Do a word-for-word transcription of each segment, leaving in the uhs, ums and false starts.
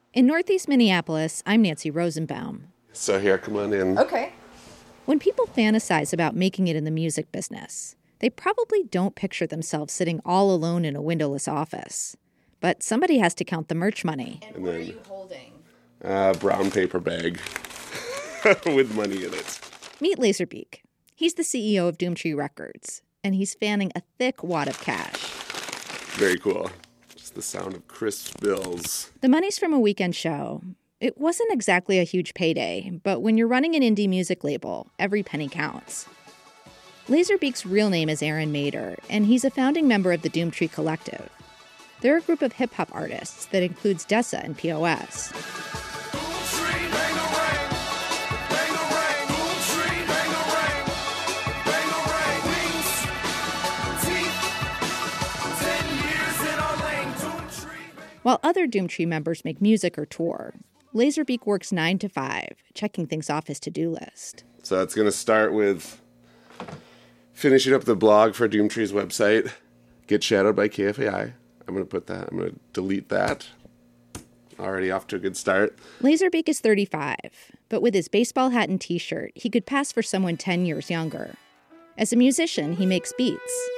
In Northeast Minneapolis, I'm Nancy Rosenbaum. So here, come on in. Okay. When people fantasize about making it in the music business, they probably don't picture themselves sitting all alone in a windowless office. But somebody has to count the merch money. And, and what then, are you holding? A brown paper bag with money in it. Meet Laserbeak. He's the C E O of Doomtree Records, and he's fanning a thick wad of cash. Very cool. Just the sound of crisp bills. The money's from a weekend show. It wasn't exactly a huge payday, but when you're running an indie music label, every penny counts. Laserbeak's real name is Aaron Mader, and he's a founding member of the Doomtree Collective. They're a group of hip-hop artists that includes Dessa and P O S. While other Doomtree members make music or tour, Laserbeak works nine to five, checking things off his to-do list. So it's going to start with finishing up the blog for Doomtree's website. Get shadowed by K F A I. I'm going to put that. I'm going to delete that. Already off to a good start. Laserbeak is thirty-five, but with his baseball hat and t-shirt, he could pass for someone ten years younger. As a musician, he makes beats.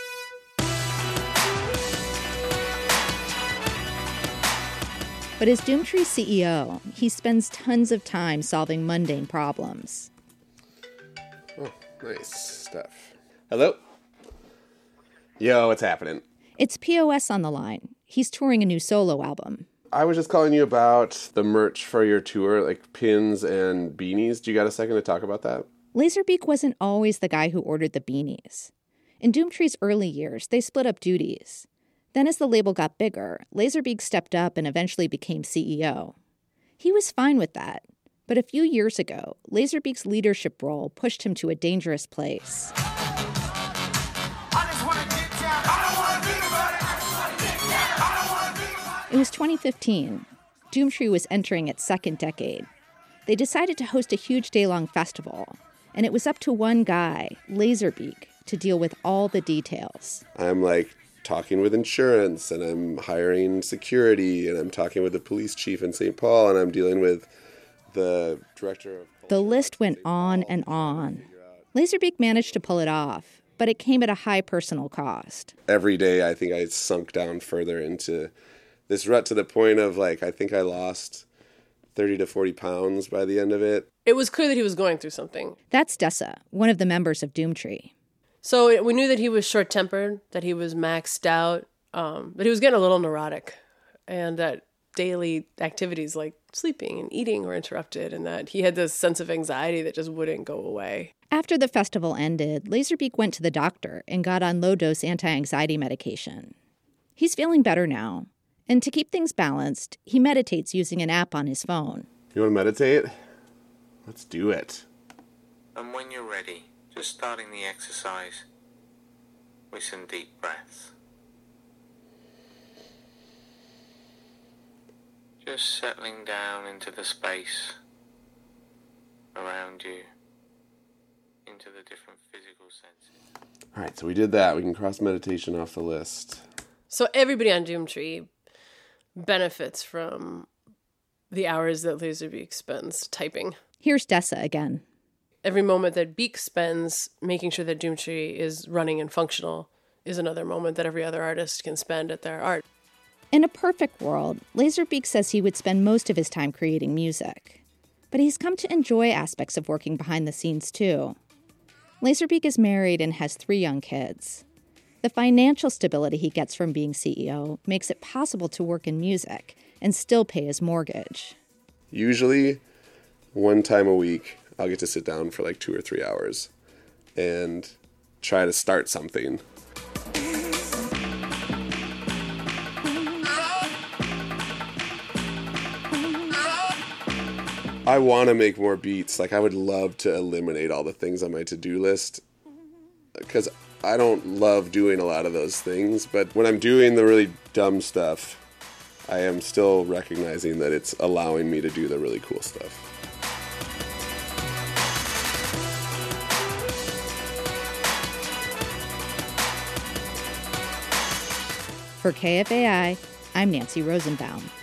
But as Doomtree's C E O, he spends tons of time solving mundane problems. Oh, nice stuff. Hello? Yo, what's happening? It's P O S on the line. He's touring a new solo album. I was just calling you about the merch for your tour, like pins and beanies. Do you got a second to talk about that? Laserbeak wasn't always the guy who ordered the beanies. In Doomtree's early years, they split up duties. Then as the label got bigger, Laserbeak stepped up and eventually became C E O. He was fine with that, but a few years ago, Laserbeak's leadership role pushed him to a dangerous place. It was twenty fifteen. Doomtree was entering its second decade. They decided to host a huge day-long festival, and it was up to one guy, Laserbeak, to deal with all the details. I'm like talking with insurance, and I'm hiring security, and I'm talking with the police chief in Saint Paul, and I'm dealing with the director of... The list went on and on. Laserbeak managed to pull it off, but it came at a high personal cost. Every day, I think I sunk down further into this rut to the point of, like, I think I lost thirty to forty pounds by the end of it. It was clear that he was going through something. That's Dessa, one of the members of Doomtree. So we knew that he was short-tempered, that he was maxed out, um, that he was getting a little neurotic, and that daily activities like sleeping and eating were interrupted, and that he had this sense of anxiety that just wouldn't go away. After the festival ended, Laserbeak went to the doctor and got on low-dose anti-anxiety medication. He's feeling better now, and to keep things balanced, he meditates using an app on his phone. You want to meditate? Let's do it. And when you're ready, just starting the exercise with some deep breaths. Just settling down into the space around you, into the different physical senses. All right, so we did that. We can cross meditation off the list. So everybody on Doomtree benefits from the hours that Laserbeak spends typing. Here's Dessa again. Every moment that Beak spends making sure that Doomtree is running and functional is another moment that every other artist can spend at their art. In a perfect world, Laserbeak says he would spend most of his time creating music. But he's come to enjoy aspects of working behind the scenes, too. Laserbeak is married and has three young kids. The financial stability he gets from being C E O makes it possible to work in music and still pay his mortgage. Usually, one time a week, I'll get to sit down for like two or three hours and try to start something. I want to make more beats. Like, I would love to eliminate all the things on my to-do list because I don't love doing a lot of those things. But when I'm doing the really dumb stuff, I am still recognizing that it's allowing me to do the really cool stuff. For K F A I, I'm Nancy Rosenbaum.